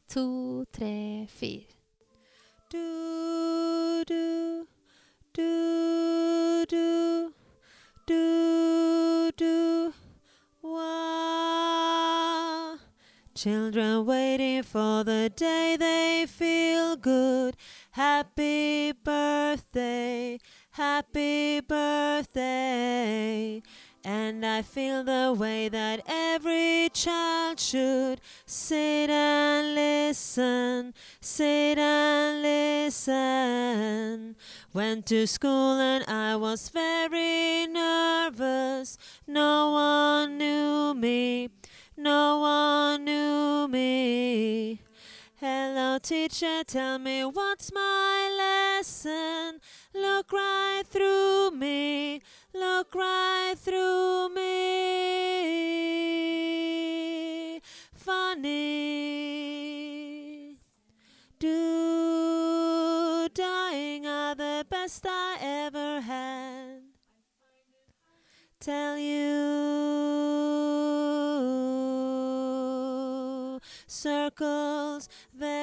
2, 3, 4. Do, do, do, do, do, do, wah. Children waiting for the day they feel good. Happy birthday, happy birthday. And I feel the way that every child should. Sit and listen, sit and listen. Went to school and I was very nervous. No one knew me, no one knew me. Hello teacher, tell me what's my lesson. Look right through me, look right through me. Funny. Dying are the best I ever had. Tell you circles.